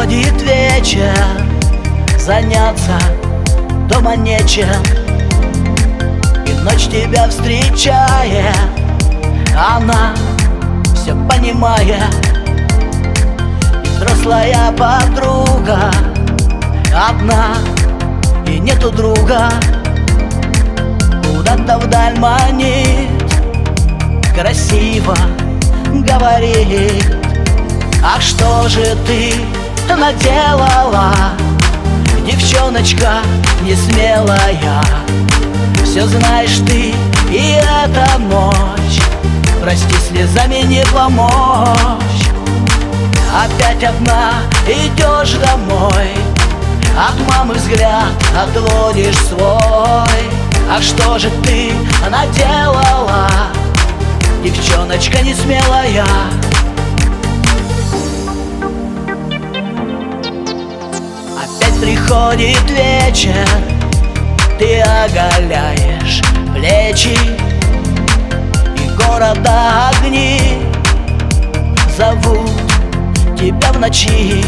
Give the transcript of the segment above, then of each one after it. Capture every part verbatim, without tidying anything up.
приходит вечер, заняться дома нечем, и ночь тебя встречает, она все понимает. И взрослая подруга одна, и нету друга, куда-то вдаль манит, красиво говорит: ах, что же ты наделала, девчоночка несмелая? Все знаешь ты, и эта ночь, прости, слезами не помочь. Опять одна идешь домой, от мамы взгляд отводишь свой. А что же ты наделала, девчоночка несмелая? Опять приходит вечер, ты оголяешь плечи, и города огни зовут тебя в ночи.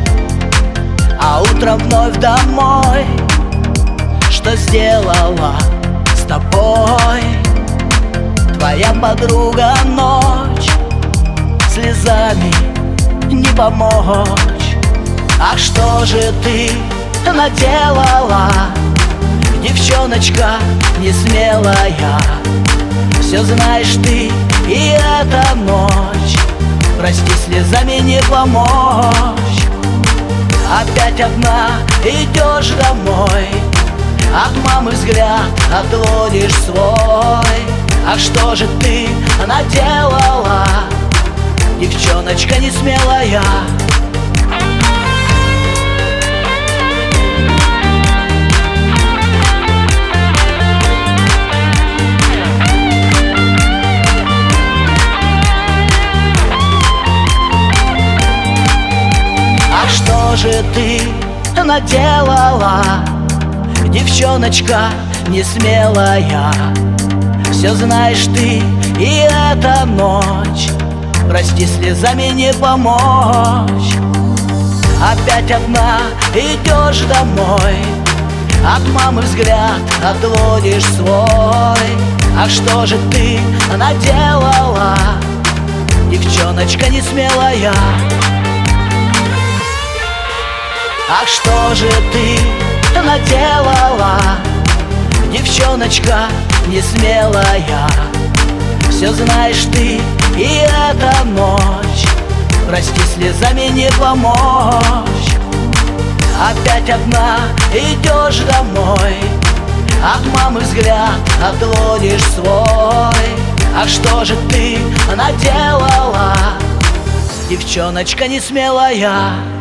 А утром вновь домой, что сделала с тобой твоя подруга ночь? Слезами не помочь. А что же ты наделала, девчоночка несмелая? Все знаешь ты, и эта ночь, прости, слезами не помочь. Опять одна идешь домой, от мамы взгляд отводишь свой. А что же ты наделала, девчоночка несмелая? А что же ты наделала, девчоночка несмелая? Все знаешь ты, и эта ночь, прости, слезами не помочь. Опять одна идешь домой, от мамы взгляд отводишь свой. А что же ты наделала, девчоночка несмелая? А что же ты наделала, девчоночка несмелая? Все знаешь ты, и эта ночь, прости, слезами не помочь. Опять одна идешь домой, от мамы взгляд отводишь свой. А что же ты наделала, девчоночка несмелая?